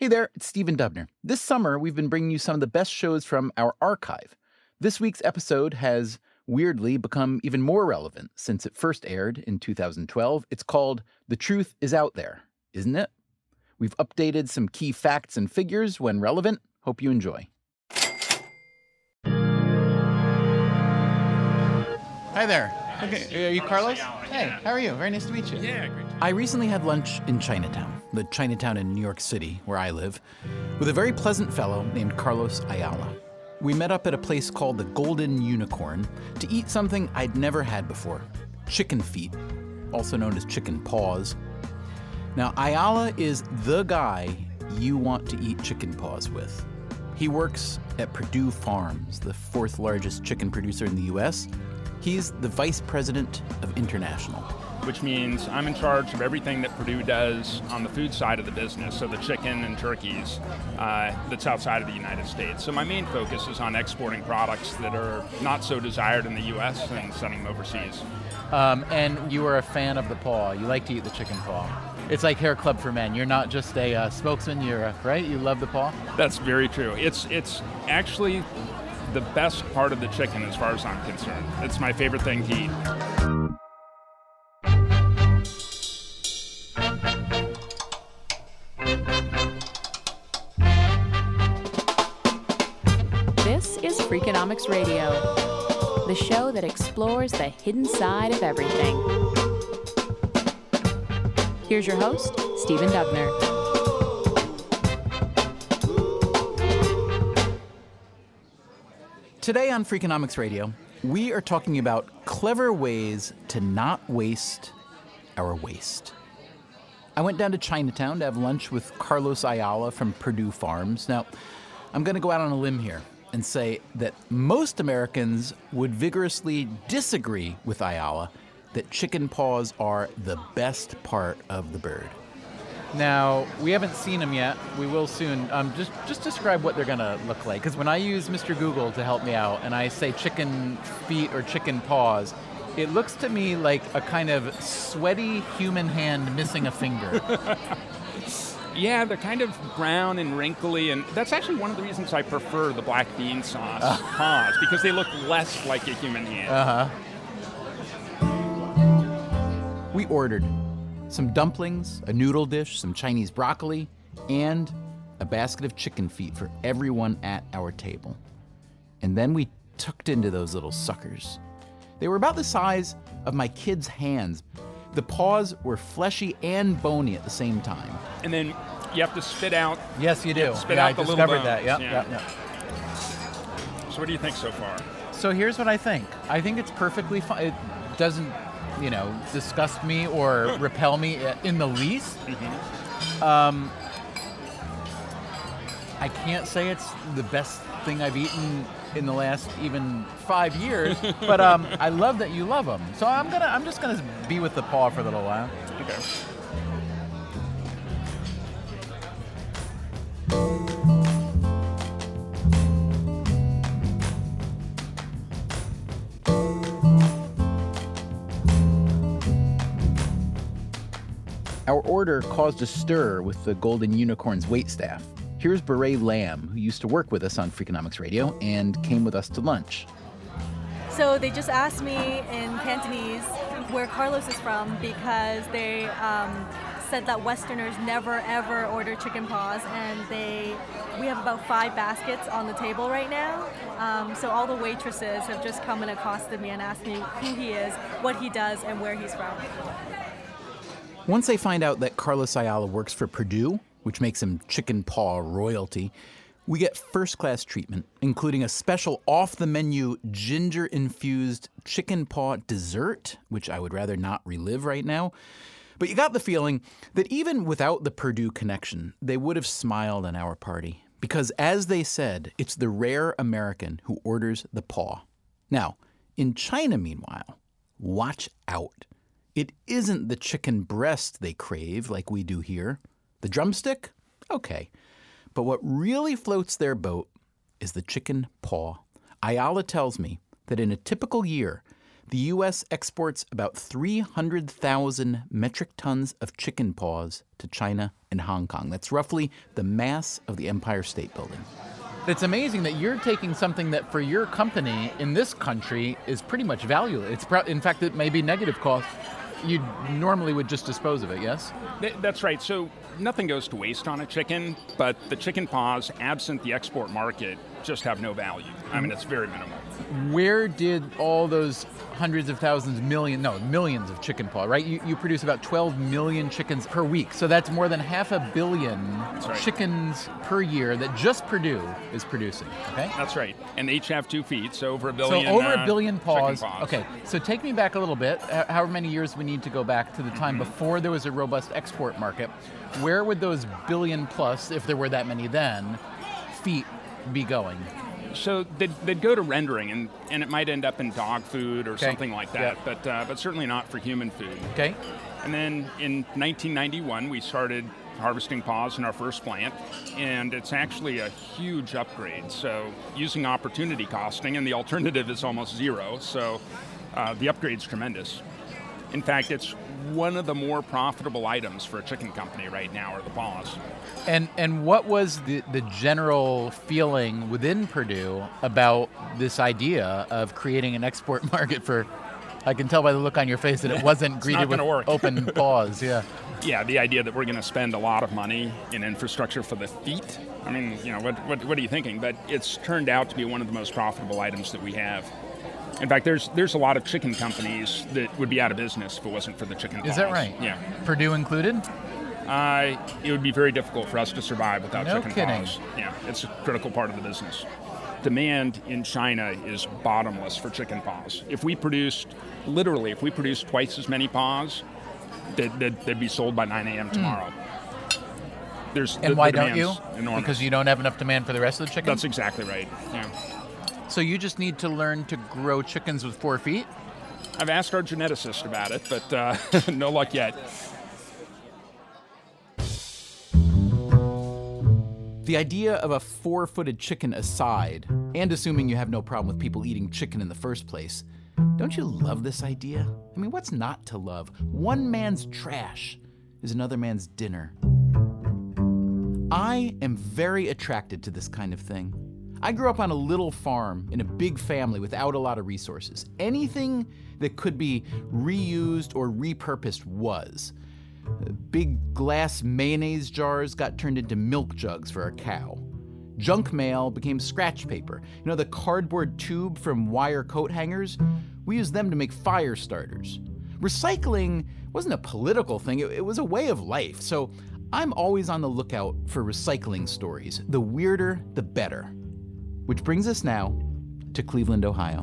Hey there, it's Stephen Dubner. This summer, we've been bringing you some of the best shows from our archive. This week's episode has weirdly become even more relevant since it first aired in 2012. It's called The Truth Is Out There, isn't it? We've updated some key facts and figures when relevant. Hope you enjoy. Hi there. Okay, are you Carlos? Hey, how are you? Very nice to meet you. Yeah, great. I recently had lunch in Chinatown, the Chinatown in New York City, where I live, with a very pleasant fellow named Carlos Ayala. We met up at a place called the Golden Unicorn to eat something I'd never had before, chicken feet, also known as chicken paws. Now, Ayala is the guy you want to eat chicken paws with. He works at Perdue Farms, the fourth largest chicken producer in the U.S. He's the vice president of international. Which means I'm in charge of everything that Perdue does on the food side of the business, so the chicken and turkeys that's outside of the United States. So my main focus is on exporting products that are not so desired in the U.S. and sending them overseas. And you are a fan of the paw. You like to eat the chicken paw. It's like Hair Club for Men. You're not just a spokesman, right? You love the paw? That's very true. It's actually the best part of the chicken as far as I'm concerned. It's my favorite thing to eat. This is Freakonomics Radio, the show that explores the hidden side of everything. Here's your host, Stephen Dubner. Today on Freakonomics Radio, we are talking about clever ways to not waste our waste. I went down to Chinatown to have lunch with Carlos Ayala from Perdue Farms. Now, I'm going to go out on a limb here and say that most Americans would vigorously disagree with Ayala that chicken paws are the best part of the bird. Now, we haven't seen them yet. We will soon. Just describe what they're going to look like. Because when I use Mr. Google to help me out and I say chicken feet or chicken paws, it looks to me like a kind of sweaty human hand missing a finger. Yeah, they're kind of brown and wrinkly, and that's actually one of the reasons I prefer the black bean sauce paws, because they look less like a human hand. We ordered some dumplings, a noodle dish, some Chinese broccoli, and a basket of chicken feet for everyone at our table. And then we tucked into those little suckers. They were about the size of my kids' hands. The paws were fleshy and bony at the same time. And then you have to spit out. Yes, you do. Spit out the little bones. That. Yep. So what do you think so far? So here's what I think. I think it's perfectly fine. It doesn't, disgust me or repel me in the least. Mm-hmm. I can't say it's the best thing I've eaten in the last even 5 years, but I love that you love them. So I'm just gonna be with the paw for a little while. Okay. Our order caused a stir with the Golden Unicorn's waitstaff. Here's Beret Lam, who used to work with us on Freakonomics Radio and came with us to lunch. So they just asked me in Cantonese where Carlos is from because they said that Westerners never ever order chicken paws, and we have about 5 baskets on the table right now. So all the waitresses have just come and accosted me and asked me who he is, what he does, and where he's from. Once they find out that Carlos Ayala works for Perdue, which makes him chicken paw royalty, we get first-class treatment, including a special off-the-menu ginger-infused chicken paw dessert, which I would rather not relive right now. But you got the feeling that even without the Perdue connection, they would have smiled on our party. Because as they said, it's the rare American who orders the paw. Now, in China, meanwhile, watch out. It isn't the chicken breast they crave like we do here. The drumstick? Okay. But what really floats their boat is the chicken paw. Ayala tells me that in a typical year, the U.S. exports about 300,000 metric tons of chicken paws to China and Hong Kong. That's roughly the mass of the Empire State Building. It's amazing that you're taking something that for your company in this country is pretty much valueless. In fact, it may be negative cost. You normally would just dispose of it, yes? That's right. So nothing goes to waste on a chicken, but the chicken paws, absent the export market, just have no value. I mean, it's very minimal. Where did all those hundreds of thousands, millions of chicken paw, right? You produce about 12 million chickens per week. So that's more than 500 million chickens per year that just Purdue is producing, okay? That's right. And they each have 2 feet, so over a billion. So over a billion paws. Paws. Okay, so take me back a little bit, however many years we need to go back to the time before there was a robust export market. Where would those billion plus, if there were that many then, feet be going? So they'd go to rendering, and it might end up in dog food or something like that, but certainly not for human food. Okay. And then in 1991, we started harvesting paws in our first plant, and it's actually a huge upgrade. So using opportunity costing, and the alternative is almost zero, so the upgrade's tremendous. In fact, it's one of the more profitable items for a chicken company right now are the paws. And what was the general feeling within Purdue about this idea of creating an export market for, I can tell by the look on your face that it wasn't greeted with open paws, yeah. Yeah, the idea that we're going to spend a lot of money in infrastructure for the feet. I mean, what are you thinking? But it's turned out to be one of the most profitable items that we have. In fact, there's a lot of chicken companies that would be out of business if it wasn't for the chicken paws. Is that right? Yeah. Purdue included? It would be very diffically for us to survive without chicken kidding. paws. Yeah, it's a critical part of the business. Demand in China is bottomless for chicken paws. If we produced twice as many paws, they'd be sold by 9 a.m. tomorrow. Why don't you? Enormous. Because you don't have enough demand for the rest of the chickens? That's exactly right, yeah. So you just need to learn to grow chickens with 4 feet? I've asked our geneticist about it, but no luck yet. The idea of a 4-footed chicken aside, and assuming you have no problem with people eating chicken in the first place, don't you love this idea? I mean, what's not to love? One man's trash is another man's dinner. I am very attracted to this kind of thing. I grew up on a little farm in a big family without a lot of resources. Anything that could be reused or repurposed was. Big glass mayonnaise jars got turned into milk jugs for a cow. Junk mail became scratch paper. You know, the cardboard tube from wire coat hangers? We used them to make fire starters. Recycling wasn't a political thing, it was a way of life. So I'm always on the lookout for recycling stories. The weirder, the better. Which brings us now to Cleveland, Ohio.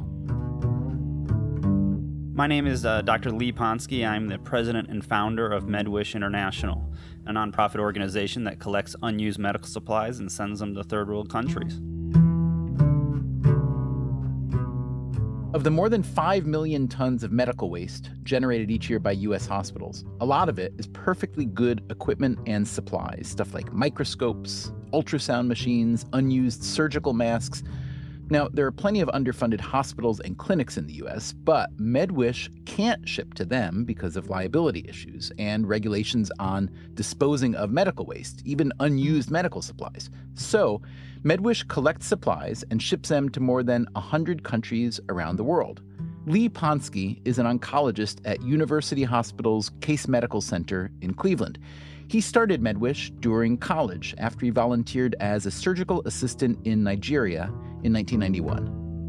My name is Dr. Lee Ponsky. I'm the president and founder of MedWish International, a nonprofit organization that collects unused medical supplies and sends them to third world countries. Of the more than 5 million tons of medical waste generated each year by U.S. hospitals, a lot of it is perfectly good equipment and supplies, stuff like microscopes, ultrasound machines, unused surgical masks. Now, there are plenty of underfunded hospitals and clinics in the U.S., but MedWish can't ship to them because of liability issues and regulations on disposing of medical waste, even unused medical supplies. So, MedWish collects supplies and ships them to more than 100 countries around the world. Lee Ponsky is an oncologist at University Hospital's Case Medical Center in Cleveland. He started MedWish during college after he volunteered as a surgical assistant in Nigeria in 1991.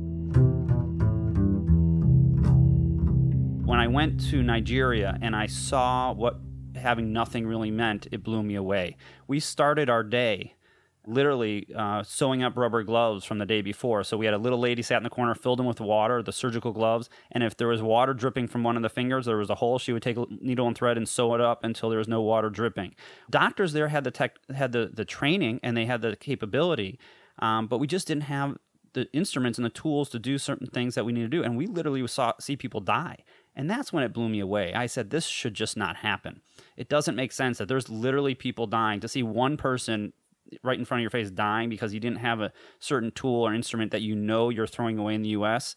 When I went to Nigeria and I saw what having nothing really meant, it blew me away. We started our day literally sewing up rubber gloves from the day before. So we had a little lady sat in the corner, filled them with water, the surgical gloves, and if there was water dripping from one of the fingers, there was a hole, she would take a needle and thread and sew it up until there was no water dripping. Doctors there had the training and they had the capability, but we just didn't have the instruments and the tools to do certain things that we need to do, and we literally see people die. And that's when it blew me away. I said, this should just not happen. It doesn't make sense that there's literally people dying. To see one person right in front of your face dying because you didn't have a certain tool or instrument that you know you're throwing away in the U.S.,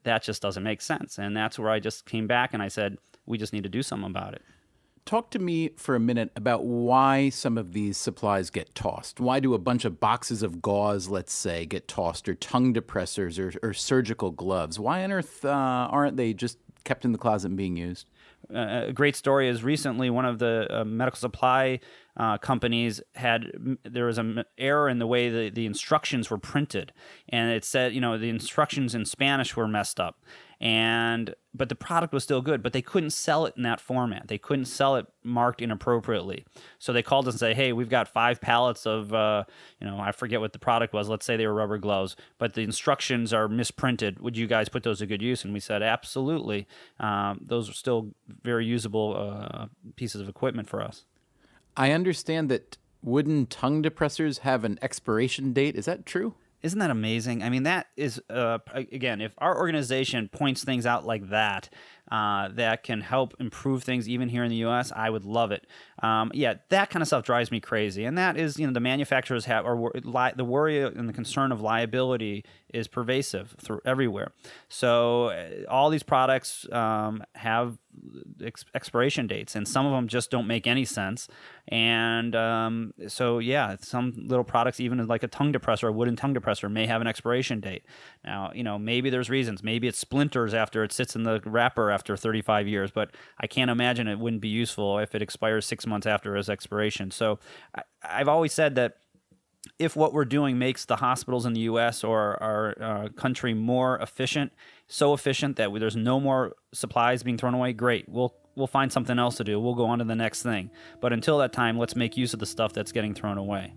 that just doesn't make sense. And that's where I just came back and I said, we just need to do something about it. Talk to me for a minute about why some of these supplies get tossed. Why do a bunch of boxes of gauze, let's say, get tossed, or tongue depressors or surgical gloves? Why on earth aren't they just kept in the closet and being used? A great story is recently one of the medical supply companies there was an error in the way the instructions were printed, and it said, the instructions in Spanish were messed up, but the product was still good, but they couldn't sell it in that format. They couldn't sell it marked inappropriately. So they called us and said, hey, we've got 5 pallets of, I forget what the product was. Let's say they were rubber gloves, but the instructions are misprinted. Would you guys put those to good use? And we said, absolutely. Those are still very usable pieces of equipment for us. I understand that wooden tongue depressors have an expiration date. Is that true? Isn't that amazing? I mean, that is, again, if our organization points things out like that, that can help improve things even here in the U.S., I would love it. That kind of stuff drives me crazy. And that is, the manufacturers have, or the worry and the concern of liability is pervasive everywhere. So all these products have expiration dates, and some of them just don't make any sense. And some little products, even like a tongue depressor, a wooden tongue depressor, may have an expiration date. Now, maybe there's reasons. Maybe it splinters after it sits in the wrapper after 35 years, but I can't imagine it wouldn't be useful if it expires 6 months after its expiration. So I've always said that if what we're doing makes the hospitals in the U.S. or our country more efficient, so efficient that there's no more supplies being thrown away, great. We'll find something else to do. We'll go on to the next thing. But until that time, let's make use of the stuff that's getting thrown away.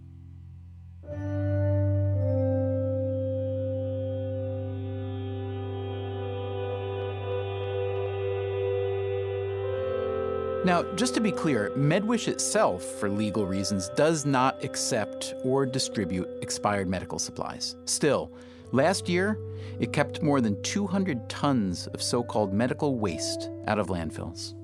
Now, just to be clear, MedWish itself, for legal reasons, does not accept or distribute expired medical supplies. Still, last year, it kept more than 200 tons of so-called medical waste out of landfills.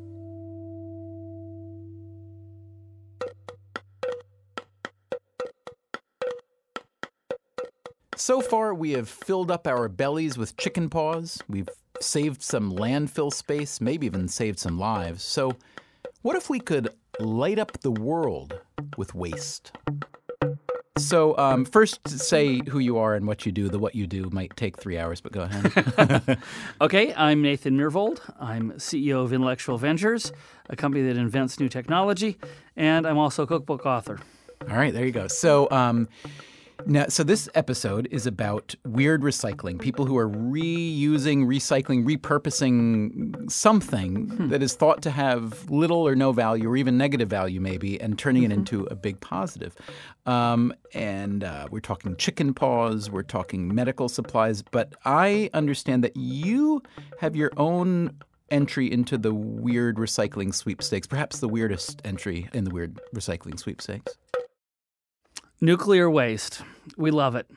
So far, we have filled up our bellies with chicken paws. We've saved some landfill space, maybe even saved some lives. So what if we could light up the world with waste? So first, say who you are and what you do. The what you do might take 3 hours, but go ahead. Okay, I'm Nathan Myhrvold. I'm CEO of Intellectual Ventures, a company that invents new technology, and I'm also a cookbook author. All right, there you go. So so this episode is about weird recycling, people who are reusing, recycling, repurposing something that is thought to have little or no value or even negative value maybe, and turning it into a big positive. And we're talking chicken paws, we're talking medical supplies, but I understand that you have your own entry into the weird recycling sweepstakes, perhaps the weirdest entry in the weird recycling sweepstakes. Nuclear waste. We love it.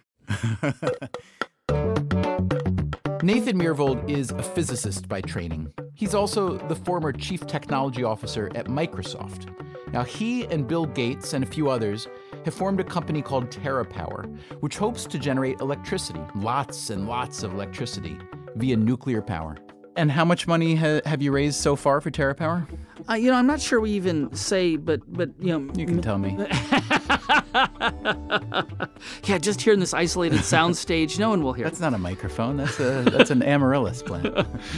Nathan Myhrvold is a physicist by training. He's also the former chief technology officer at Microsoft. Now, he and Bill Gates and a few others have formed a company called TerraPower, which hopes to generate electricity, lots and lots of electricity, via nuclear power. And how much money have you raised so far for TerraPower? I'm not sure we even say, but You can tell me. Yeah, just hearing this isolated soundstage, no one will hear. That's not a microphone. That's an amaryllis plant.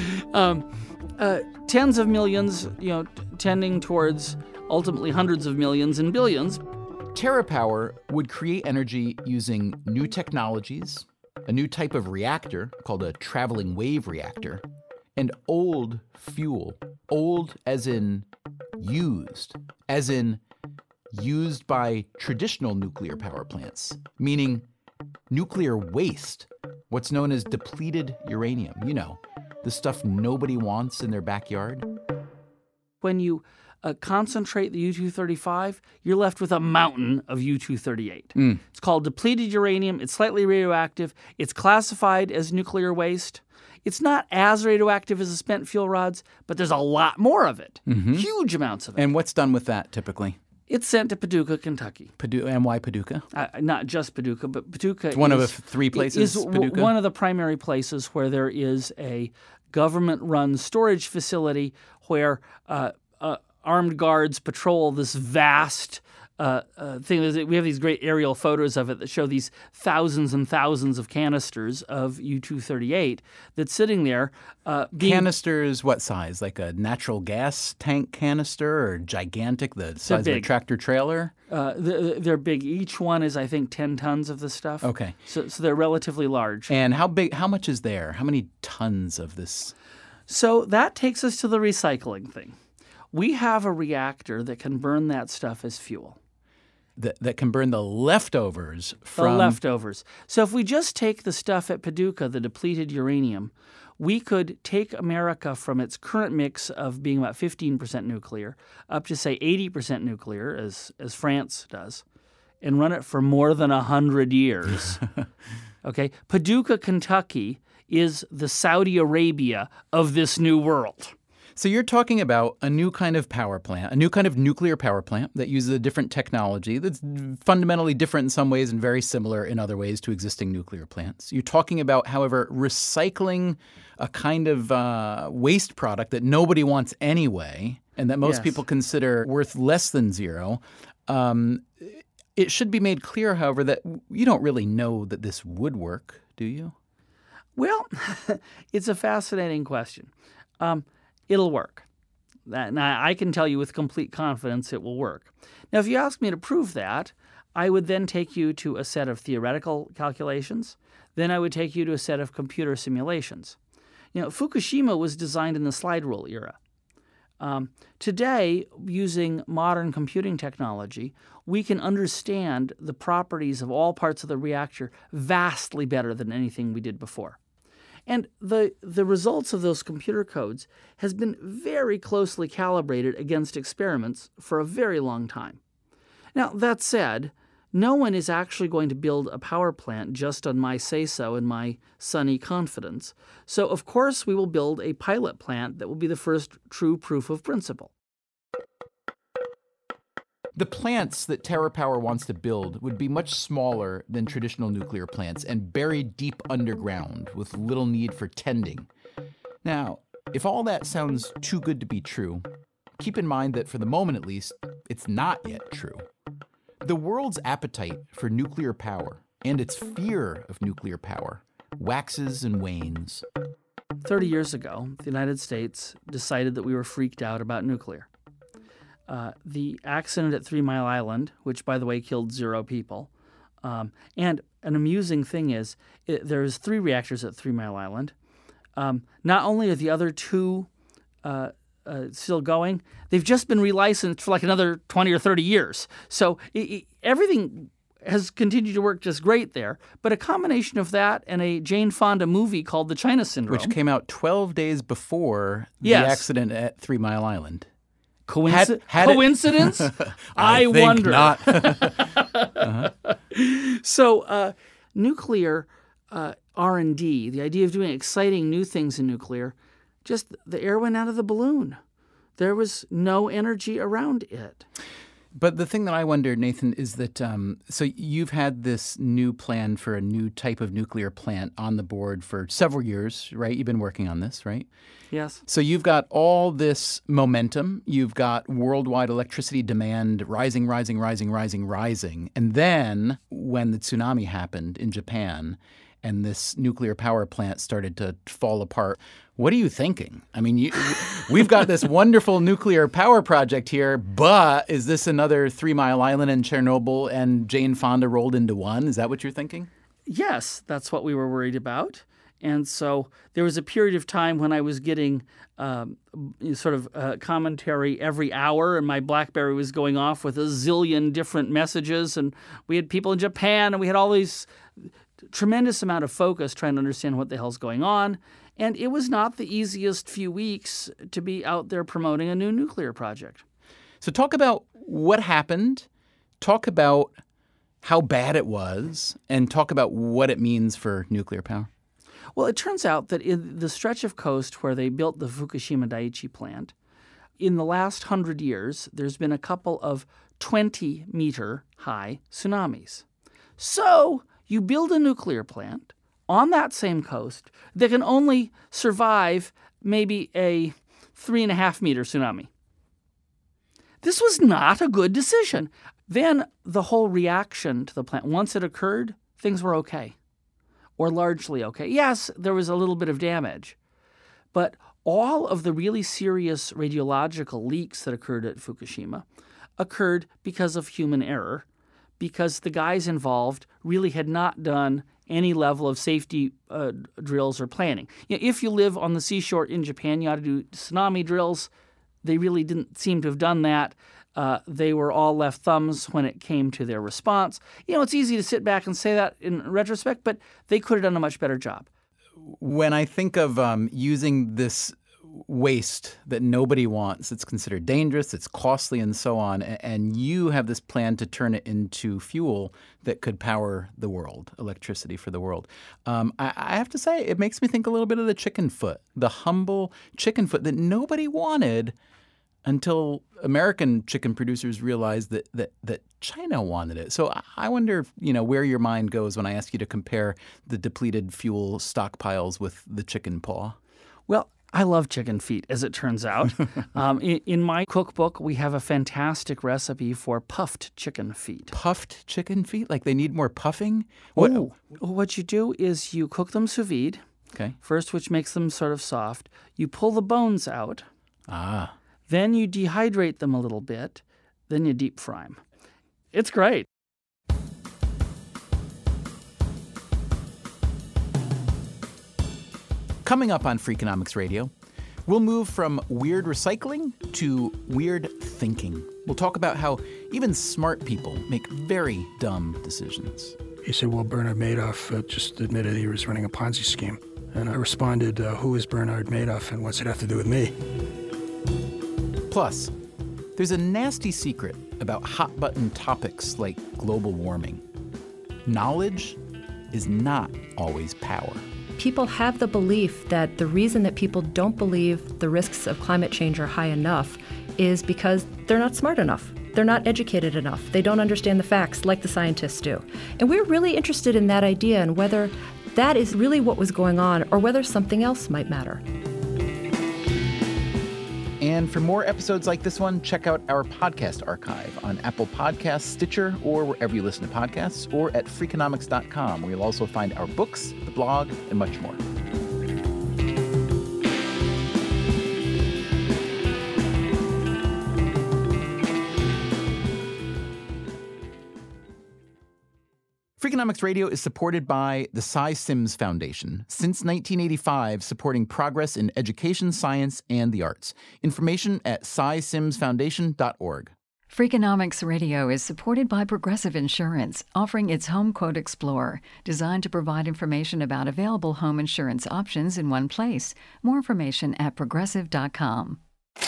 Tens of millions, tending towards ultimately hundreds of millions and billions. TerraPower would create energy using new technologies, a new type of reactor called a traveling wave reactor, and old fuel. Old as in used by traditional nuclear power plants, meaning nuclear waste, what's known as depleted uranium. The stuff nobody wants in their backyard. When you concentrate the U-235, you're left with a mountain of U-238. It's called depleted uranium. It's slightly radioactive. It's classified as nuclear waste. It's not as radioactive as the spent fuel rods, but there's a lot more of it. Huge amounts of it. And what's done with that typically? It's sent to Paducah, Kentucky. And why Paducah? Not just Paducah, but Paducah It's one of the three places, is Paducah? one of the primary places where there is a government-run storage facility where armed guards patrol this vast thing. We have these great aerial photos of it that show these thousands and thousands of canisters of U-238 that's sitting there. Canisters, what size? Like a natural gas tank canister or gigantic, the size of a tractor trailer? They're big. Each one is, I think, 10 tons of the stuff. Okay. So they're relatively large. And how much is there? How many tons of this? So that takes us to the recycling thing. We have a reactor that can burn that stuff as fuel. That can burn the leftovers from... The leftovers. So if we just take the stuff at Paducah, the depleted uranium, we could take America from its current mix of being about 15% nuclear up to, say, 80% nuclear, as France does, and run it for more than 100 years. Okay? Paducah, Kentucky is the Saudi Arabia of this new world. So you're talking about a new kind of power plant, a new kind of nuclear power plant that uses a different technology that's fundamentally different in some ways and very similar in other ways to existing nuclear plants. You're talking about, however, recycling a kind of waste product that nobody wants anyway and that most people consider worth less than zero. It should be made clear, however, that you don't really know that this would work, do you? Well, it's a fascinating question. It'll work. Now, I can tell you with complete confidence it will work. Now, if you ask me to prove that, I would then take you to a set of theoretical calculations. Then I would take you to a set of computer simulations. Fukushima was designed in the slide rule era. Today, using modern computing technology, we can understand the properties of all parts of the reactor vastly better than anything we did before. And the results of those computer codes has been very closely calibrated against experiments for a very long time. Now, that said, no one is actually going to build a power plant just on my say-so and my sunny confidence. So, of course, we will build a pilot plant that will be the first true proof of principle. The plants that TerraPower wants to build would be much smaller than traditional nuclear plants and buried deep underground with little need for tending. Now, if all that sounds too good to be true, keep in mind that for the moment at least, it's not yet true. The world's appetite for nuclear power and its fear of nuclear power waxes and wanes. 30 years ago, the United States decided that we were freaked out about nuclear. The accident at 3 Mile Island, which, by the way, killed 0 people. And an amusing thing is there's 3 reactors at 3 Mile Island. Not only are the other 2 still going, they've just been relicensed for like another 20 or 30 years. So everything has continued to work just great there. But a combination of that and a Jane Fonda movie called The China Syndrome. Which came out 12 days before the accident at 3 Mile Island. Coincidence? I think wonder. Not. So nuclear R&D, the idea of doing exciting new things in nuclear, just the air went out of the balloon. There was no energy around it. But the thing that I wonder, Nathan, is that so you've had this new plan for a new type of nuclear plant on the board for several years, right? You've been working on this, right? Yes. So you've got all this momentum. You've got worldwide electricity demand rising. And then when the tsunami happened in Japan and this nuclear power plant started to fall apart, what are you thinking? I mean, we've got this wonderful nuclear power project here, but is this another 3 Mile Island and Chernobyl and Jane Fonda rolled into one? Is that what you're thinking? Yes, that's what we were worried about. And so there was a period of time when I was getting commentary every hour, and my BlackBerry was going off with a zillion different messages, and we had people in Japan, and we had all these tremendous amount of focus trying to understand what the hell's going on. And it was not the easiest few weeks to be out there promoting a new nuclear project. So talk about what happened, talk about how bad it was, and talk about what it means for nuclear power. Well, it turns out that in the stretch of coast where they built the Fukushima Daiichi plant, in the last 100 years, there's been a couple of 20-meter high tsunamis. So you build a nuclear plant on that same coast that can only survive maybe a 3.5-meter tsunami. This was not a good decision. Then the whole reaction to the plant, once it occurred, things were okay, or largely okay. Yes, there was a little bit of damage, but all of the really serious radiological leaks that occurred at Fukushima occurred because of human error, because the guys involved really had not done any level of safety drills or planning. If you live on the seashore in Japan, you ought to do tsunami drills. They really didn't seem to have done that. They were all left thumbs when it came to their response. It's easy to sit back and say that in retrospect, but they could have done a much better job. When I think of using this waste that nobody wants, it's considered dangerous, it's costly, and so on, and you have this plan to turn it into fuel that could power the world, electricity for the world. I have to say, it makes me think a little bit of the chicken foot, the humble chicken foot that nobody wanted until American chicken producers realized that China wanted it. So I wonder, where your mind goes when I ask you to compare the depleted fuel stockpiles with the chicken paw. Well, I love chicken feet, as it turns out. In my cookbook, we have a fantastic recipe for puffed chicken feet. Puffed chicken feet? Like they need more puffing? What you do is you cook them sous vide, first, which makes them sort of soft. You pull the bones out. Then you dehydrate them a little bit. Then you deep fry them. It's great. Coming up on Freakonomics Radio, we'll move from weird recycling to weird thinking. We'll talk about how even smart people make very dumb decisions. He said, well, Bernard Madoff just admitted he was running a Ponzi scheme. And I responded, who is Bernard Madoff and what's it have to do with me? Plus, there's a nasty secret about hot-button topics like global warming. Knowledge is not always power. People have the belief that the reason that people don't believe the risks of climate change are high enough is because they're not smart enough. They're not educated enough. They don't understand the facts like the scientists do. And we're really interested in that idea and whether that is really what was going on or whether something else might matter. And for more episodes like this one, check out our podcast archive on Apple Podcasts, Stitcher, or wherever you listen to podcasts, or at Freakonomics.com, where you'll also find our books, the blog, and much more. Freakonomics Radio is supported by the Cy Sims Foundation. Since 1985, supporting progress in education, science, and the arts. Information at cysimsfoundation.org. Freakonomics Radio is supported by Progressive Insurance, offering its Home Quote Explorer, designed to provide information about available home insurance options in one place. More information at progressive.com.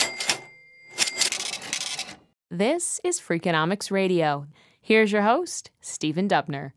This is Freakonomics Radio. Here's your host, Stephen Dubner.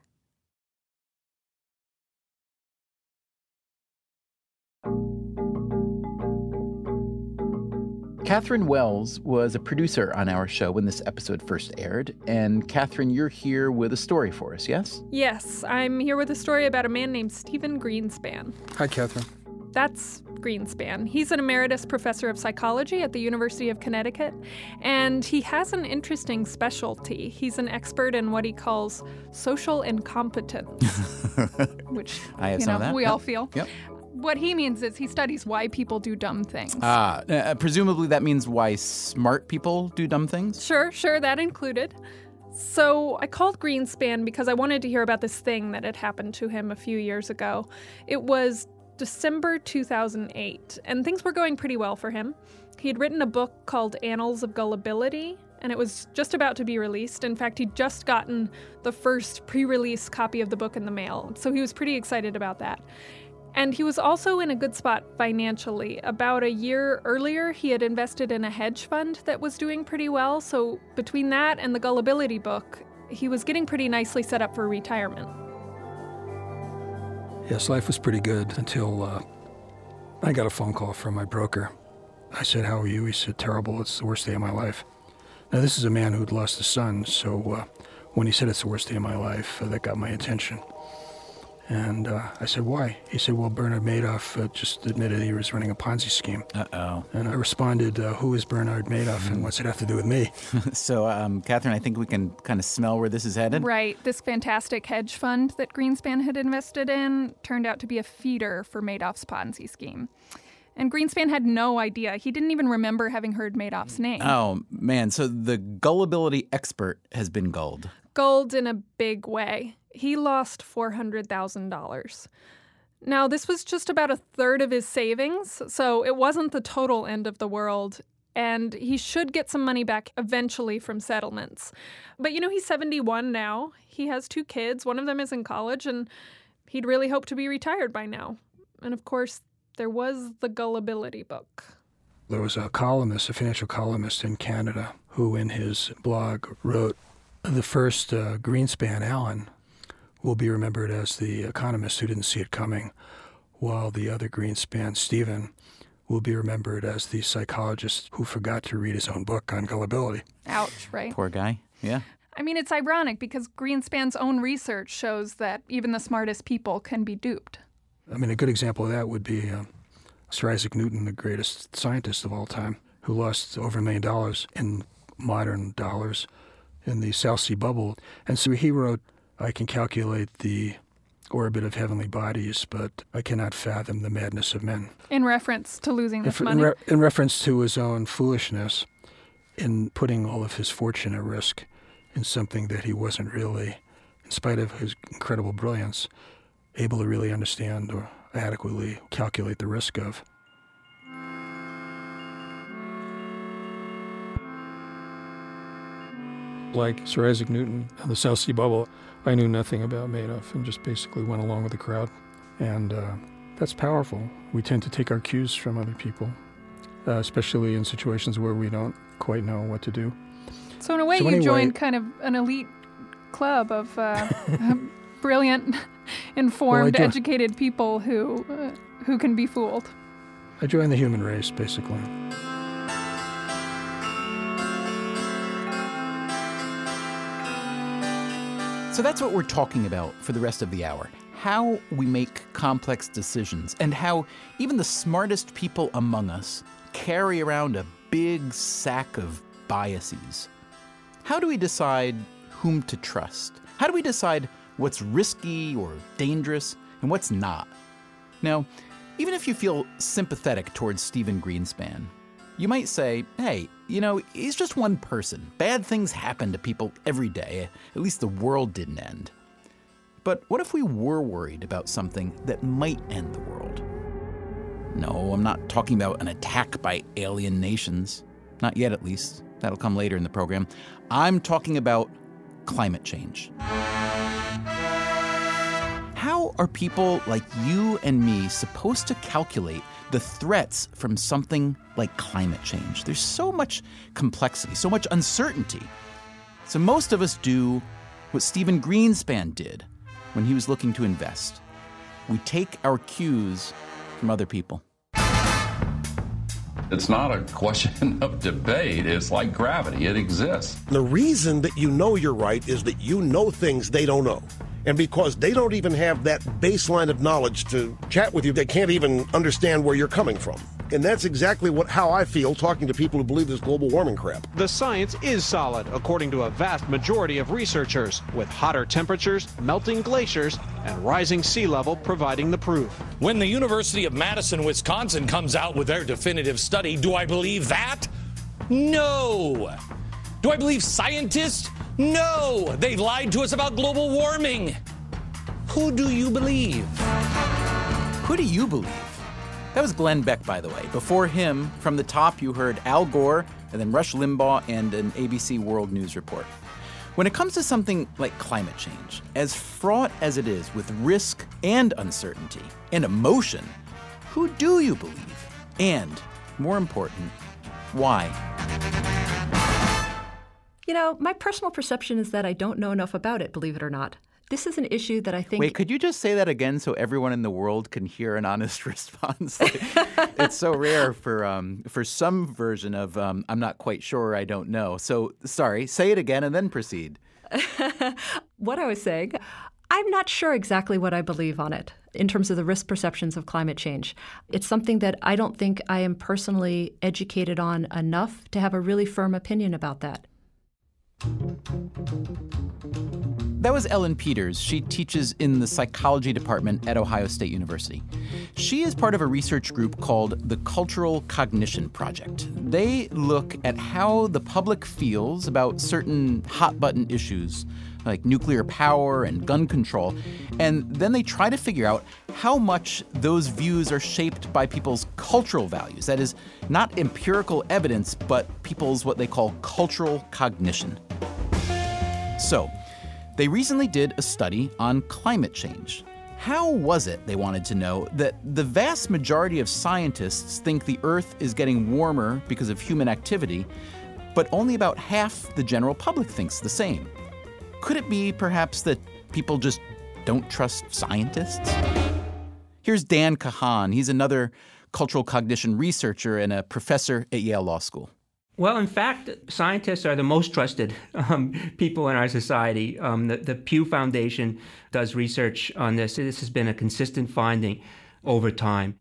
Catherine Wells was a producer on our show when this episode first aired. And Catherine, you're here with a story for us, yes? Yes, I'm here with a story about a man named Stephen Greenspan. Hi, Catherine. That's Greenspan. He's an emeritus professor of psychology at the University of Connecticut, and he has an interesting specialty. He's an expert in what he calls social incompetence, which we all feel. Yep. What he means is he studies why people do dumb things. Presumably that means why smart people do dumb things? Sure, that included. So I called Greenspan because I wanted to hear about this thing that had happened to him a few years ago. It was December 2008, and things were going pretty well for him. He had written a book called Annals of Gullibility, and it was just about to be released. In fact, he'd just gotten the first pre-release copy of the book in the mail, so he was pretty excited about that. And he was also in a good spot financially. About a year earlier, he had invested in a hedge fund that was doing pretty well, so between that and the Gullibility book, he was getting pretty nicely set up for retirement. Yes, life was pretty good until I got a phone call from my broker. I said, how are you? He said, terrible. It's the worst day of my life. Now, this is a man who'd lost a son, so when he said it's the worst day of my life, that got my attention. And I said, why? He said, well, Bernard Madoff just admitted he was running a Ponzi scheme. Uh-oh. And I responded, who is Bernard Madoff and what's it have to do with me? So, Catherine, I think we can kind of smell where this is headed. Right. This fantastic hedge fund that Greenspan had invested in turned out to be a feeder for Madoff's Ponzi scheme. And Greenspan had no idea. He didn't even remember having heard Madoff's name. Oh, man. So the gullibility expert has been gulled. Gulled in a big way. He lost $400,000. Now, this was just about a third of his savings, so it wasn't the total end of the world, and he should get some money back eventually from settlements. But, he's 71 now. He has 2 kids. One of them is in college, and he'd really hoped to be retired by now. And, of course, there was the Gullibility book. There was a columnist, a financial columnist in Canada, who in his blog wrote, the first Greenspan, Alan, will be remembered as the economist who didn't see it coming, while the other Greenspan, Stephen, will be remembered as the psychologist who forgot to read his own book on gullibility. Ouch, right? Poor guy, yeah. I mean, it's ironic because Greenspan's own research shows that even the smartest people can be duped. I mean, a good example of that would be Sir Isaac Newton, the greatest scientist of all time, who lost over $1 million in modern dollars in the South Sea bubble. And so he wrote, I can calculate the orbit of heavenly bodies, but I cannot fathom the madness of men. In reference to losing this money? In reference to his own foolishness in putting all of his fortune at risk in something that he wasn't really, in spite of his incredible brilliance, able to really understand or adequately calculate the risk of. Like Sir Isaac Newton and the South Sea bubble, I knew nothing about Madoff and just basically went along with the crowd. And that's powerful. We tend to take our cues from other people, especially in situations where we don't quite know what to do. So in a way, you joined kind of an elite club of brilliant, informed, educated people who can be fooled. I joined the human race, basically. So that's what we're talking about for the rest of the hour. How we make complex decisions and how even the smartest people among us carry around a big sack of biases. How do we decide whom to trust? How do we decide what's risky or dangerous and what's not? Now, even if you feel sympathetic towards Stephen Greenspan, you might say, hey, he's just one person. Bad things happen to people every day. At least the world didn't end. But what if we were worried about something that might end the world? No, I'm not talking about an attack by alien nations. Not yet, at least. That'll come later in the program. I'm talking about climate change. How are people like you and me supposed to calculate the threats from something like climate change? There's so much complexity, so much uncertainty. So most of us do what Stephen Greenspan did when he was looking to invest. We take our cues from other people. It's not a question of debate. It's like gravity. It exists. The reason that you know you're right is that you know things they don't know. And because they don't even have that baseline of knowledge to chat with you, they can't even understand where you're coming from. And that's exactly how I feel talking to people who believe this global warming crap. The science is solid, according to a vast majority of researchers, with hotter temperatures, melting glaciers, and rising sea level providing the proof. When the University of Madison, Wisconsin comes out with their definitive study, do I believe that? No. Do I believe scientists? No. They lied to us about global warming. Who do you believe? Who do you believe? That was Glenn Beck, by the way. Before him, from the top, you heard Al Gore, and then Rush Limbaugh, and an ABC World News report. When it comes to something like climate change, as fraught as it is with risk and uncertainty and emotion, who do you believe? And, more important, why? My personal perception is that I don't know enough about it, believe it or not. This is an issue that I think... Wait, could you just say that again so everyone in the world can hear an honest response? It's so rare for some version of I'm not quite sure, I don't know. So, sorry, say it again and then proceed. What I was saying, I'm not sure exactly what I believe on it in terms of the risk perceptions of climate change. It's something that I don't think I am personally educated on enough to have a really firm opinion about that. That was Ellen Peters. She teaches in the psychology department at Ohio State University. She is part of a research group called the Cultural Cognition Project. They look at how the public feels about certain hot-button issues like nuclear power and gun control, and then they try to figure out how much those views are shaped by people's cultural values. That is, not empirical evidence, but people's what they call cultural cognition. So, they recently did a study on climate change. How was it, they wanted to know, that the vast majority of scientists think the Earth is getting warmer because of human activity, but only about half the general public thinks the same? Could it be, perhaps, that people just don't trust scientists? Here's Dan Kahan. He's another cultural cognition researcher and a professor at Yale Law School. Well, in fact, scientists are the most trusted people in our society. The Pew Foundation does research on this. This has been a consistent finding over time.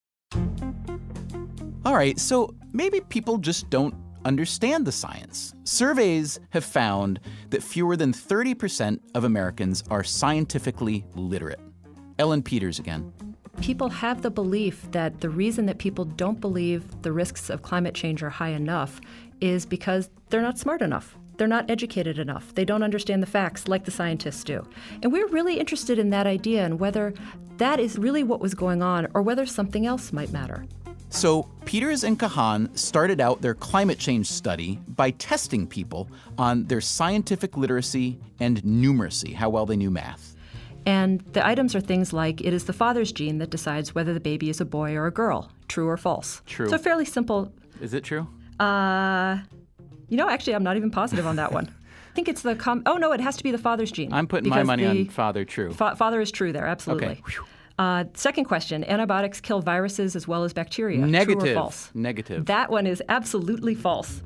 All right, so maybe people just don't understand the science. Surveys have found that fewer than 30% of Americans are scientifically literate. Ellen Peters again. People have the belief that the reason that people don't believe the risks of climate change are high enough is because they're not smart enough. They're not educated enough. They don't understand the facts like the scientists do. And we're really interested in that idea and whether that is really what was going on or whether something else might matter. So Peters and Kahan started out their climate change study by testing people on their scientific literacy and numeracy, how well they knew math. And the items are things like, it is the father's gene that decides whether the baby is a boy or a girl, true or false. True. So fairly simple. Is it true? Actually, I'm not even positive on that one. I think it's the it has to be the father's gene. I'm putting my money on father, true. Father is true there, absolutely. Okay. Second question, antibiotics kill viruses as well as bacteria. Negative. True or false? Negative. That one is absolutely false.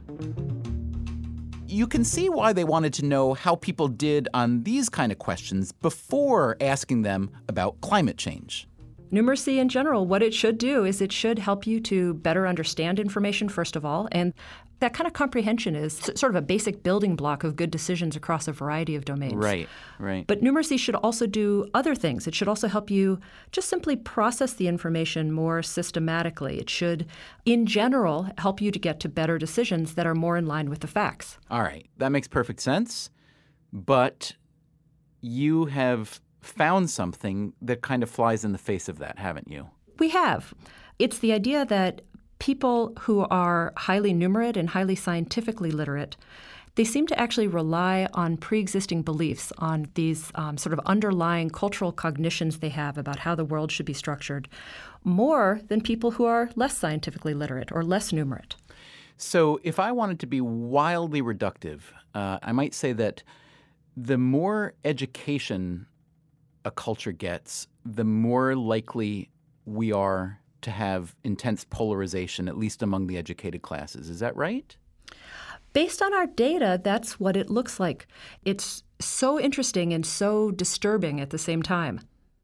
You can see why they wanted to know how people did on these kind of questions before asking them about climate change. Numeracy in general, what it should do is it should help you to better understand information, first of all, and that kind of comprehension is sort of a basic building block of good decisions across a variety of domains. Right. But numeracy should also do other things. It should also help you just simply process the information more systematically. It should, in general, help you to get to better decisions that are more in line with the facts. All right. That makes perfect sense. But you have found something that kind of flies in the face of that, haven't you? We have. It's the idea that people who are highly numerate and highly scientifically literate, they seem to actually rely on pre-existing beliefs, on these sort of underlying cultural cognitions they have about how the world should be structured, more than people who are less scientifically literate or less numerate. So if I wanted to be wildly reductive, I might say that the more education a culture gets, the more likely we are to have intense polarization, at least among the educated classes. Is that right? Based on our data, that's what it looks like. It's so interesting and so disturbing at the same time.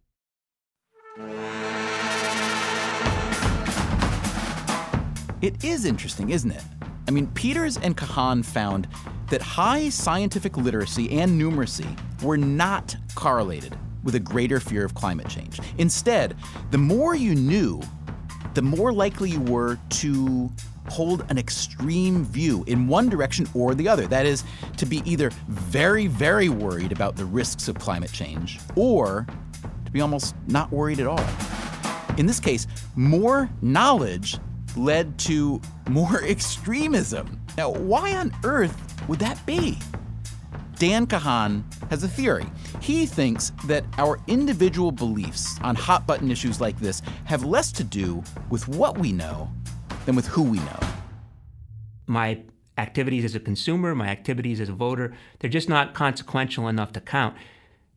It is interesting, isn't it? I mean, Peters and Kahan found that high scientific literacy and numeracy were not correlated with a greater fear of climate change. Instead, the more you knew, the more likely you were to hold an extreme view in one direction or the other. That is, to be either very, very worried about the risks of climate change or to be almost not worried at all. In this case, more knowledge led to more extremism. Now, why on earth would that be? Dan Kahan has a theory. He thinks that our individual beliefs on hot-button issues like this have less to do with what we know than with who we know. My activities as a consumer, my activities as a voter, they're just not consequential enough to count.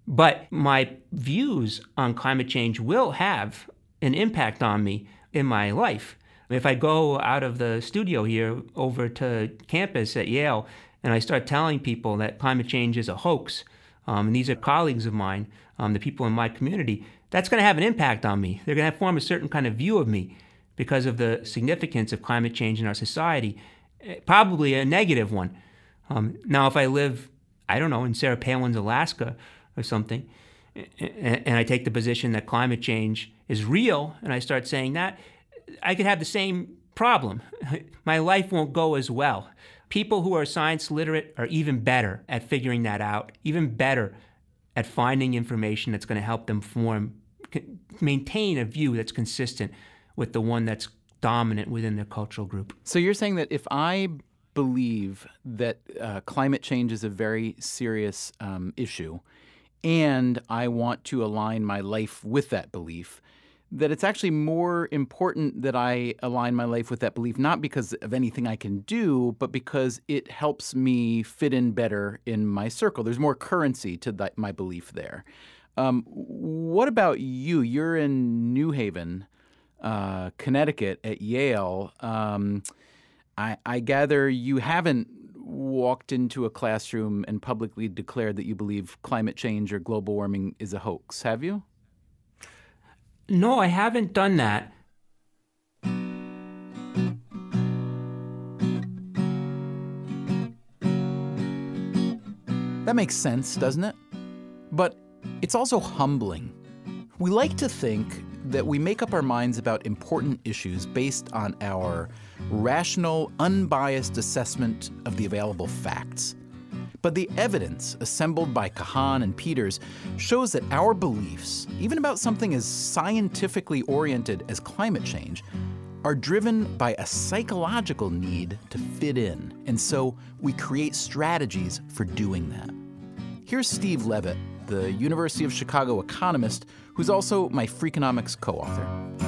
But my views on climate change will have an impact on me in my life. If I go out of the studio here over to campus at Yale and I start telling people that climate change is a hoax, and these are colleagues of mine, the people in my community, that's going to have an impact on me. They're going to form a certain kind of view of me because of the significance of climate change in our society, probably a negative one. Now, if I live, I don't know, in Sarah Palin's Alaska or something, and I take the position that climate change is real, and I start saying that, I could have the same problem. My life won't go as well. People who are science literate are even better at figuring that out, even better at finding information that's going to help them maintain a view that's consistent with the one that's dominant within their cultural group. So you're saying that if I believe that climate change is a very serious issue, and I want to align my life with that belief, that it's actually more important that I align my life with that belief, not because of anything I can do, but because it helps me fit in better in my circle. There's more currency to my belief there. What about you? You're in New Haven, Connecticut at Yale. I gather you haven't walked into a classroom and publicly declared that you believe climate change or global warming is a hoax, have you? No, I haven't done that. That makes sense, doesn't it? But it's also humbling. We like to think that we make up our minds about important issues based on our rational, unbiased assessment of the available facts. But the evidence assembled by Kahan and Peters shows that our beliefs, even about something as scientifically oriented as climate change, are driven by a psychological need to fit in. And so we create strategies for doing that. Here's Steve Levitt, the University of Chicago economist, who's also my Freakonomics co-author.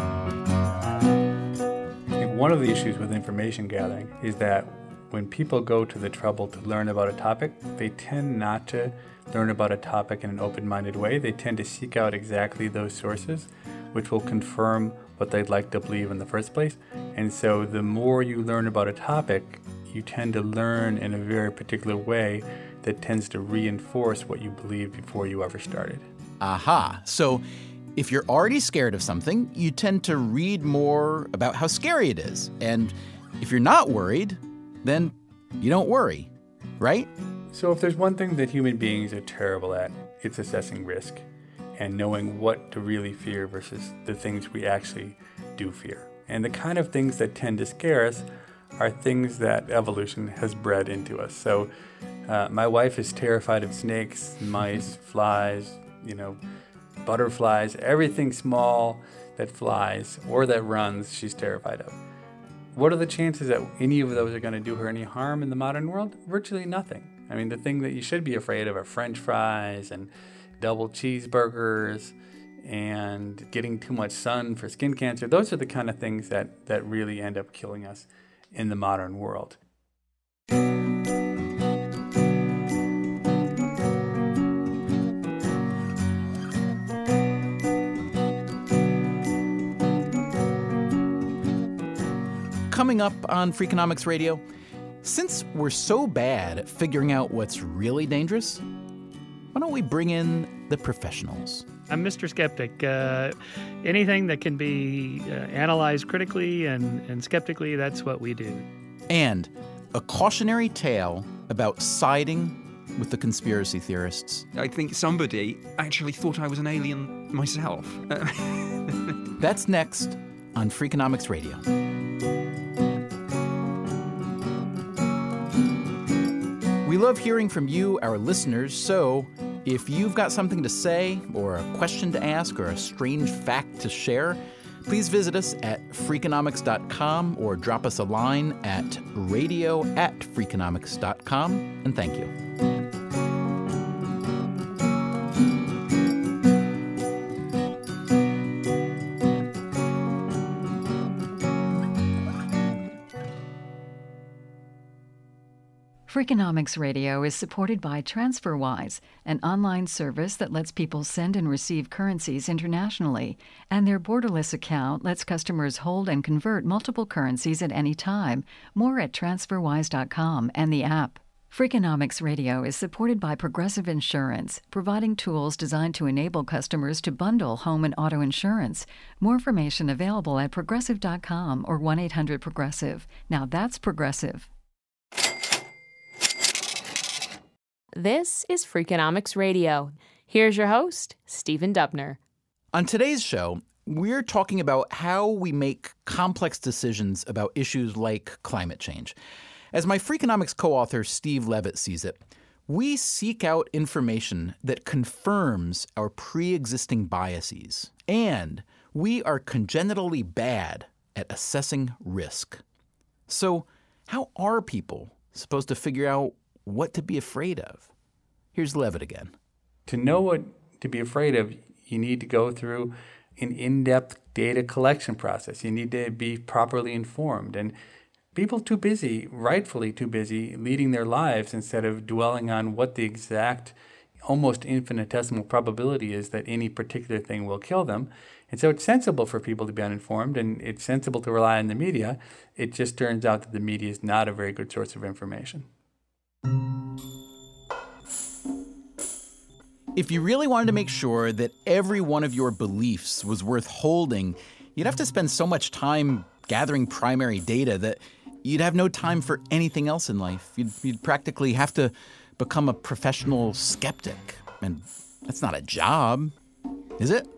I think one of the issues with information gathering is that when people go to the trouble to learn about a topic, they tend not to learn about a topic in an open-minded way. They tend to seek out exactly those sources which will confirm what they'd like to believe in the first place. And so the more you learn about a topic, you tend to learn in a very particular way that tends to reinforce what you believed before you ever started. Aha. So if you're already scared of something, you tend to read more about how scary it is. And if you're not worried, then you don't worry, right? So if there's one thing that human beings are terrible at, it's assessing risk and knowing what to really fear versus the things we actually do fear. And the kind of things that tend to scare us are things that evolution has bred into us. So my wife is terrified of snakes, mice, flies, butterflies, everything small that flies or that runs, she's terrified of. What are the chances that any of those are going to do her any harm in the modern world? Virtually nothing. I mean, the thing that you should be afraid of are French fries and double cheeseburgers and getting too much sun for skin cancer. Those are the kind of things that really end up killing us in the modern world. Coming up on Freakonomics Radio, since we're so bad at figuring out what's really dangerous, why don't we bring in the professionals? I'm Mr. Skeptic. Anything that can be analyzed critically and skeptically, that's what we do. And a cautionary tale about siding with the conspiracy theorists. I think somebody actually thought I was an alien myself. That's next on Freakonomics Radio. We love hearing from you, our listeners, so if you've got something to say or a question to ask or a strange fact to share, please visit us at Freakonomics.com or drop us a line at radio@Freakonomics.com, and thank you. Freakonomics Radio is supported by TransferWise, an online service that lets people send and receive currencies internationally, and their borderless account lets customers hold and convert multiple currencies at any time. More at TransferWise.com and the app. Freakonomics Radio is supported by Progressive Insurance, providing tools designed to enable customers to bundle home and auto insurance. More information available at Progressive.com or 1-800-PROGRESSIVE. Now that's Progressive. This is Freakonomics Radio. Here's your host, Stephen Dubner. On today's show, we're talking about how we make complex decisions about issues like climate change. As my Freakonomics co-author Steve Levitt sees it, we seek out information that confirms our pre-existing biases, and we are congenitally bad at assessing risk. So, how are people supposed to figure out what to be afraid of? Here's Levitt again. To know what to be afraid of, you need to go through an in-depth data collection process. You need to be properly informed. And people too busy, rightfully too busy, leading their lives instead of dwelling on what the exact, almost infinitesimal probability is that any particular thing will kill them. And so it's sensible for people to be uninformed, and it's sensible to rely on the media. It just turns out that the media is not a very good source of information. If you really wanted to make sure that every one of your beliefs was worth holding, you'd have to spend so much time gathering primary data that you'd have no time for anything else in life. You'd practically have to become a professional skeptic. And that's not a job, is it?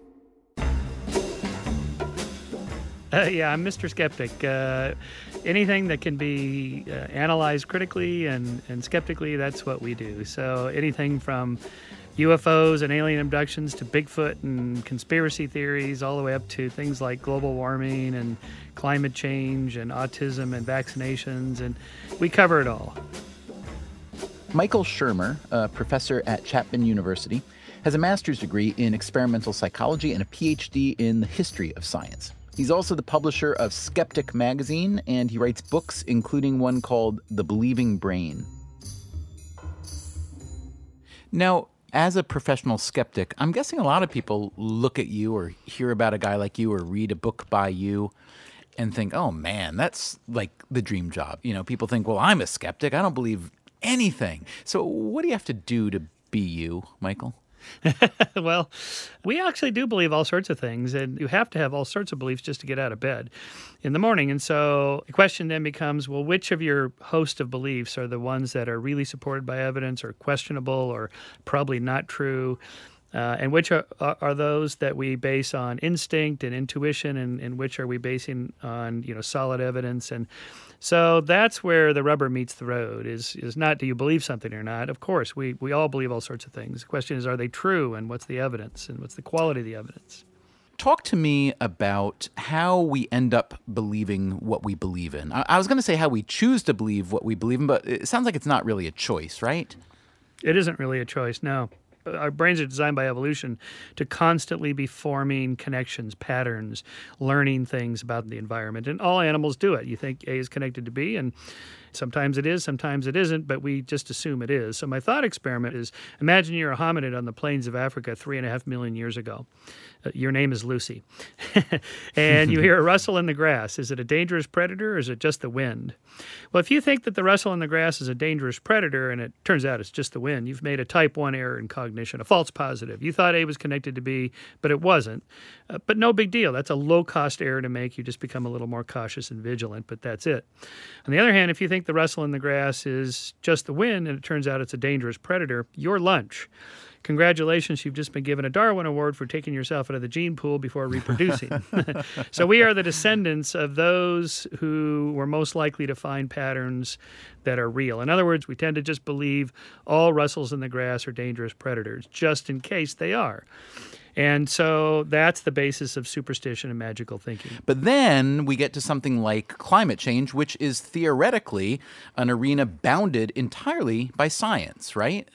Yeah, I'm Mr. Skeptic. Anything that can be analyzed critically and skeptically, that's what we do. So anything from UFOs and alien abductions to Bigfoot and conspiracy theories, all the way up to things like global warming and climate change and autism and vaccinations, and we cover it all. Michael Shermer, a professor at Chapman University, has a master's degree in experimental psychology and a PhD in the history of science. He's also the publisher of Skeptic magazine, and he writes books, including one called The Believing Brain. Now, as a professional skeptic, I'm guessing a lot of people look at you or hear about a guy like you or read a book by you and think, oh man, that's like the dream job. You know, people think, well, I'm a skeptic. I don't believe anything. So what do you have to do to be you, Michael? Well, we actually do believe all sorts of things, and you have to have all sorts of beliefs just to get out of bed in the morning. And so the question then becomes, well, which of your host of beliefs are the ones that are really supported by evidence or questionable or probably not true? And which are those that we base on instinct and intuition, and which are we basing on, solid evidence? And so that's where the rubber meets the road, is not do you believe something or not. Of course, we all believe all sorts of things. The question is, are they true, and what's the evidence, and what's the quality of the evidence? Talk to me about how we end up believing what we believe in. I was going to say how we choose to believe what we believe in, but it sounds like it's not really a choice, right? It isn't really a choice, no. Our brains are designed by evolution to constantly be forming connections, patterns, learning things about the environment. And all animals do it. You think A is connected to B, and sometimes it is, sometimes it isn't, but we just assume it is. So my thought experiment is, imagine you're a hominid on the plains of Africa 3.5 million years ago. Your name is Lucy. And you hear a rustle in the grass. Is it a dangerous predator, or is it just the wind? Well, if you think that the rustle in the grass is a dangerous predator, and it turns out it's just the wind, you've made a type 1 error in cognition, a false positive. You thought A was connected to B, but it wasn't. But no big deal. That's a low-cost error to make. You just become a little more cautious and vigilant, but that's it. On the other hand, if you think the rustle in the grass is just the wind, and it turns out it's a dangerous predator, your lunch. Congratulations, you've just been given a Darwin Award for taking yourself out of the gene pool before reproducing. So we are the descendants of those who were most likely to find patterns that are real. In other words, we tend to just believe all rustles in the grass are dangerous predators, just in case they are. And so that's the basis of superstition and magical thinking. But then we get to something like climate change, which is theoretically an arena bounded entirely by science, right?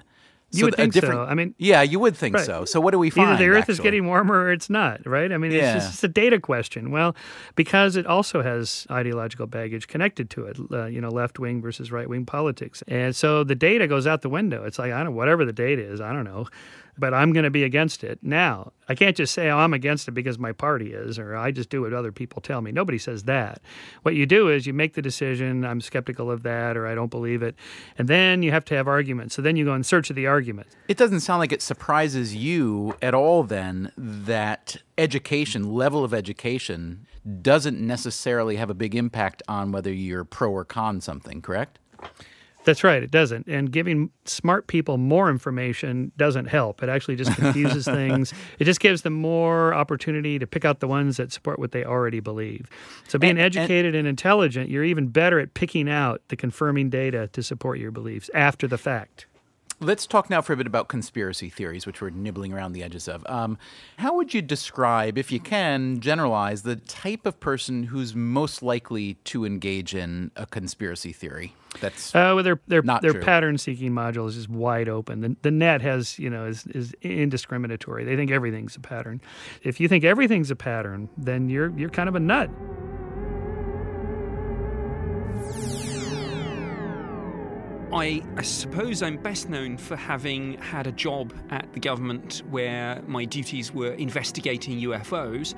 You would think so. I mean, yeah, you would think so. So what do we find? Either the Earth is actually? getting warmer or it's not, right? I mean, it's just a data question. Well, because it also has ideological baggage connected to it, left-wing versus right-wing politics. And so the data goes out the window. It's like, whatever the data is, I don't know. But I'm going to be against it. Now, I can't just say, I'm against it because my party is, or I just do what other people tell me. Nobody says that. What you do is you make the decision, I'm skeptical of that, or I don't believe it. And then you have to have arguments. So then you go in search of the argument. It doesn't sound like it surprises you at all, then, that level of education, doesn't necessarily have a big impact on whether you're pro or con something, correct? That's right, it doesn't. And giving smart people more information doesn't help. It actually just confuses things. It just gives them more opportunity to pick out the ones that support what they already believe. So being educated and intelligent, you're even better at picking out the confirming data to support your beliefs after the fact. Let's talk now for a bit about conspiracy theories, which we're nibbling around the edges of. How would you describe, if you can, generalize the type of person who's most likely to engage in a conspiracy theory? That's their true. pattern-seeking module is just wide open. The net has, is indiscriminatory. They think everything's a pattern. If you think everything's a pattern, then you're kind of a nut. I suppose I'm best known for having had a job at the government where my duties were investigating UFOs.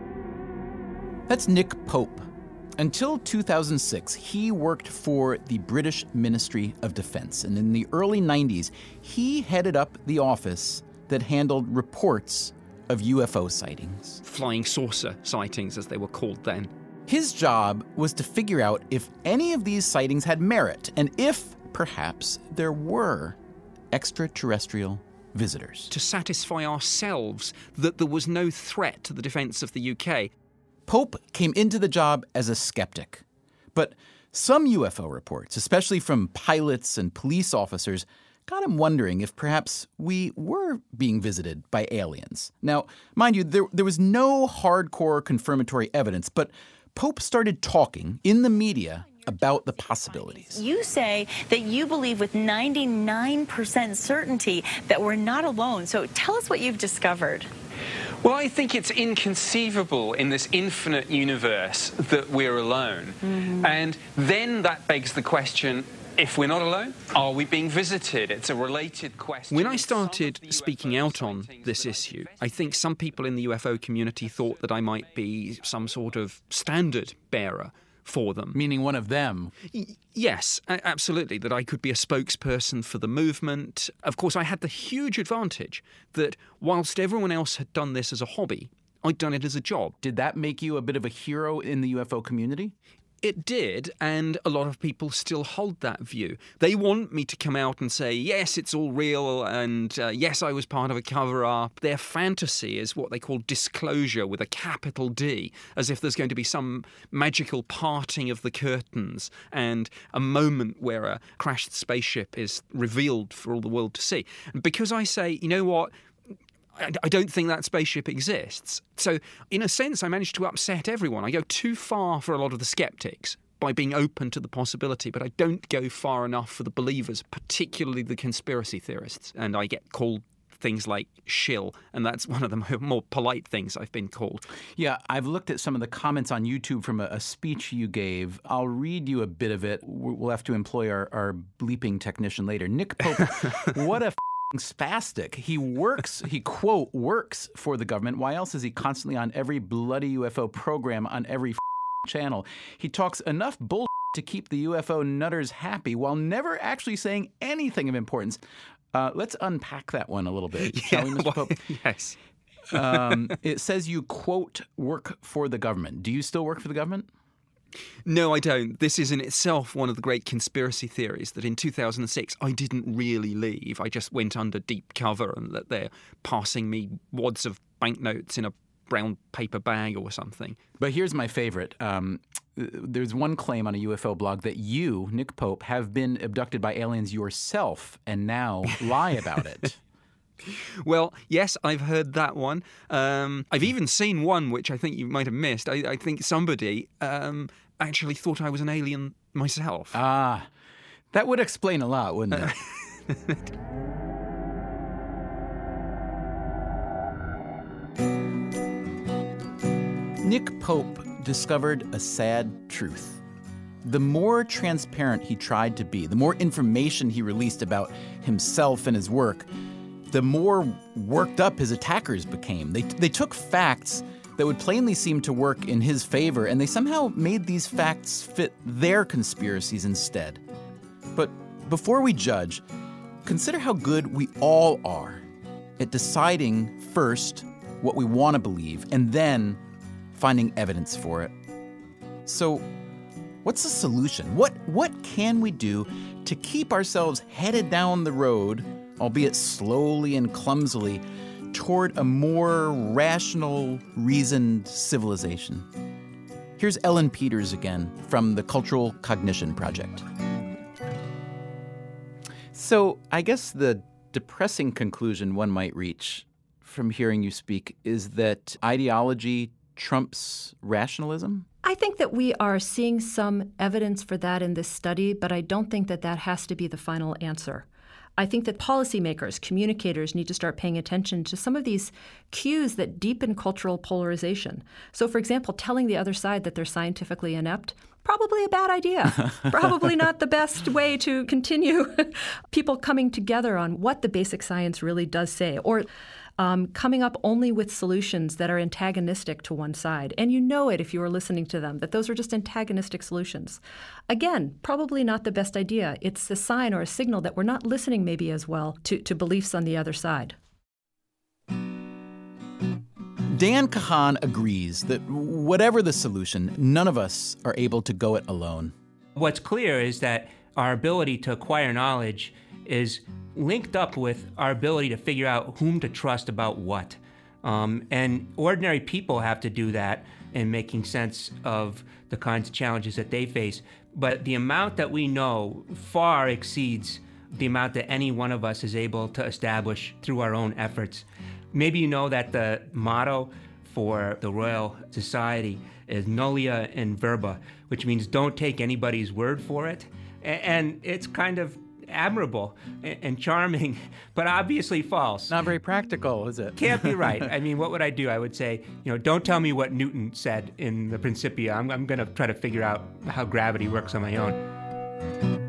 That's Nick Pope. Until 2006, he worked for the British Ministry of Defense. And in the early 90s, he headed up the office that handled reports of UFO sightings. Flying saucer sightings, as they were called then. His job was to figure out if any of these sightings had merit, and if perhaps there were extraterrestrial visitors. To satisfy ourselves that there was no threat to the defense of the UK. Pope came into the job as a skeptic. But some UFO reports, especially from pilots and police officers, got him wondering if perhaps we were being visited by aliens. Now, mind you, there was no hardcore confirmatory evidence, but Pope started talking in the media about the possibilities. You say that you believe with 99% certainty that we're not alone. So tell us what you've discovered. Well, I think it's inconceivable in this infinite universe that we're alone. Mm-hmm. And then that begs the question, if we're not alone, are we being visited? It's a related question. When I started speaking out on this issue, I think some people in the UFO community thought that I might be some sort of standard bearer for them. Meaning one of them? Yes, absolutely, that I could be a spokesperson for the movement. Of course, I had the huge advantage that whilst everyone else had done this as a hobby, I'd done it as a job. Did that make you a bit of a hero in the UFO community? It did, and a lot of people still hold that view. They want me to come out and say, yes, it's all real, and yes, I was part of a cover-up. Their fantasy is what they call disclosure with a capital D, as if there's going to be some magical parting of the curtains and a moment where a crashed spaceship is revealed for all the world to see. And because I say, you know what, I don't think that spaceship exists. So, in a sense, I managed to upset everyone. I go too far for a lot of the skeptics by being open to the possibility, but I don't go far enough for the believers, particularly the conspiracy theorists. And I get called things like shill, and that's one of the more polite things I've been called. Yeah, I've looked at some of the comments on YouTube from a speech you gave. I'll read you a bit of it. We'll have to employ our bleeping technician later. Nick Pope, what a spastic. He quote, works for the government. Why else is he constantly on every bloody UFO program on every channel? He talks enough bull to keep the UFO nutters happy while never actually saying anything of importance. Let's unpack that one a little bit, shall we, Mr. Pope? Yes. It says you, quote, work for the government. Do you still work for the government? No, I don't. This is in itself one of the great conspiracy theories that in 2006 I didn't really leave. I just went under deep cover and that they're passing me wads of banknotes in a brown paper bag or something. But here's my favorite. There's one claim on a UFO blog that you, Nick Pope, have been abducted by aliens yourself and now lie about it. Well, yes, I've heard that one. I've even seen one which I think you might have missed. I think somebody actually thought I was an alien myself. Ah, that would explain a lot, wouldn't it? Nick Pope discovered a sad truth. The more transparent he tried to be, the more information he released about himself and his work, the more worked up his attackers became. They took facts that would plainly seem to work in his favor, and they somehow made these facts fit their conspiracies instead. But before we judge, consider how good we all are at deciding first what we want to believe and then finding evidence for it. So, what's the solution? What can we do to keep ourselves headed down the road, albeit slowly and clumsily, toward a more rational, reasoned civilization? Here's Ellen Peters again from the Cultural Cognition Project. So I guess the depressing conclusion one might reach from hearing you speak is that ideology trumps rationalism? I think that we are seeing some evidence for that in this study, but I don't think that that has to be the final answer. I think that policymakers, communicators need to start paying attention to some of these cues that deepen cultural polarization. So, for example, telling the other side that they're scientifically inept, probably a bad idea. Probably not the best way to continue people coming together on what the basic science really does say, or coming up only with solutions that are antagonistic to one side. And you know it if you are listening to them, that those are just antagonistic solutions. Again, probably not the best idea. It's a sign or a signal that we're not listening maybe as well to beliefs on the other side. Dan Kahan agrees that whatever the solution, none of us are able to go it alone. What's clear is that our ability to acquire knowledge is linked up with our ability to figure out whom to trust about what. And ordinary people have to do that in making sense of the kinds of challenges that they face. But the amount that we know far exceeds the amount that any one of us is able to establish through our own efforts. Maybe you know that the motto for the Royal Society is nullia in verba, which means don't take anybody's word for it. And it's kind of admirable and charming, but obviously false. Not very practical, is it? Can't be right. I mean, what would I do? I would say, don't tell me what Newton said in the Principia. I'm going to try to figure out how gravity works on my own.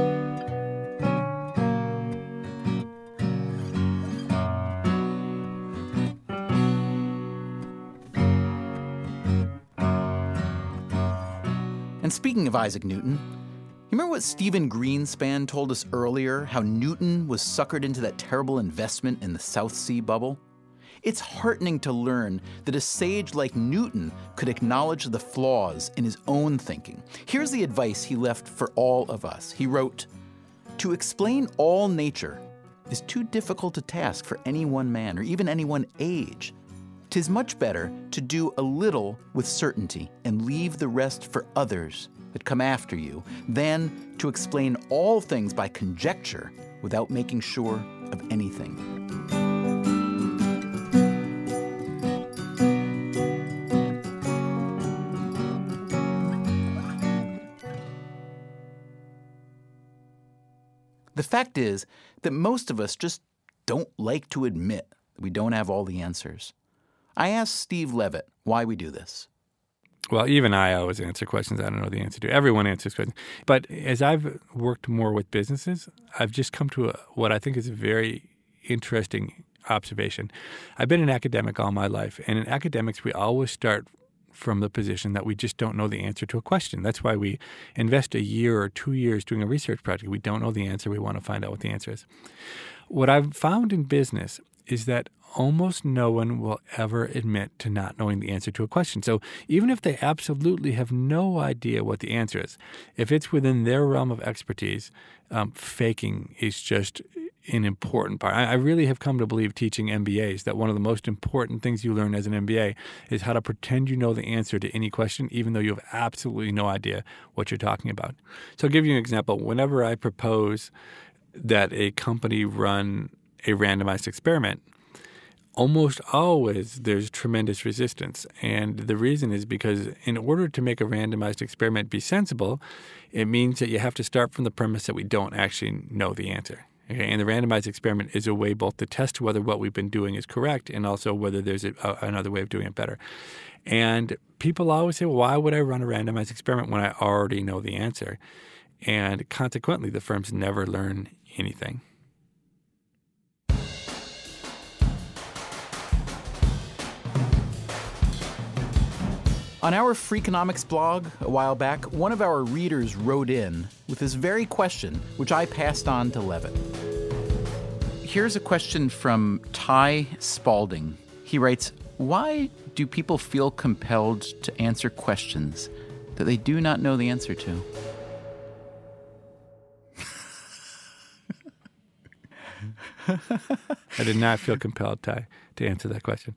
And speaking of Isaac Newton, you remember what Stephen Greenspan told us earlier, how Newton was suckered into that terrible investment in the South Sea bubble? It's heartening to learn that a sage like Newton could acknowledge the flaws in his own thinking. Here's the advice he left for all of us. He wrote, "To explain all nature is too difficult a task for any one man or even any one age. 'Tis much better to do a little with certainty and leave the rest for others that come after you, than to explain all things by conjecture without making sure of anything." The fact is that most of us just don't like to admit that we don't have all the answers. I asked Steve Levitt why we do this. Well, even I always answer questions I don't know the answer to. Everyone answers questions. But as I've worked more with businesses, I've just come to what I think is a very interesting observation. I've been an academic all my life, and in academics we always start from the position that we just don't know the answer to a question. That's why we invest a year or 2 years doing a research project. We don't know the answer. We want to find out what the answer is. What I've found in business is that almost no one will ever admit to not knowing the answer to a question. So even if they absolutely have no idea what the answer is, if it's within their realm of expertise, faking is just an important part. I really have come to believe, teaching MBAs, that one of the most important things you learn as an MBA is how to pretend you know the answer to any question, even though you have absolutely no idea what you're talking about. So I'll give you an example. Whenever I propose that a company run a randomized experiment, almost always there's tremendous resistance. And the reason is because in order to make a randomized experiment be sensible, it means that you have to start from the premise that we don't actually know the answer. Okay? And the randomized experiment is a way both to test whether what we've been doing is correct and also whether there's another way of doing it better. And people always say, well, why would I run a randomized experiment when I already know the answer? And consequently, the firms never learn anything. On our Freakonomics blog a while back, one of our readers wrote in with this very question, which I passed on to Levitt. Here's a question from Ty Spalding. He writes, why do people feel compelled to answer questions that they do not know the answer to? I did not feel compelled, Ty, to answer that question.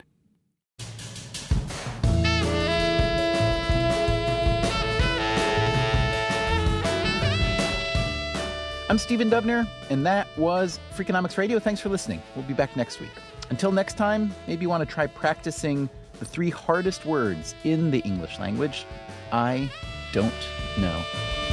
I'm Stephen Dubner, and that was Freakonomics Radio. Thanks for listening. We'll be back next week. Until next time, maybe you want to try practicing the 3 hardest words in the English language. I don't know.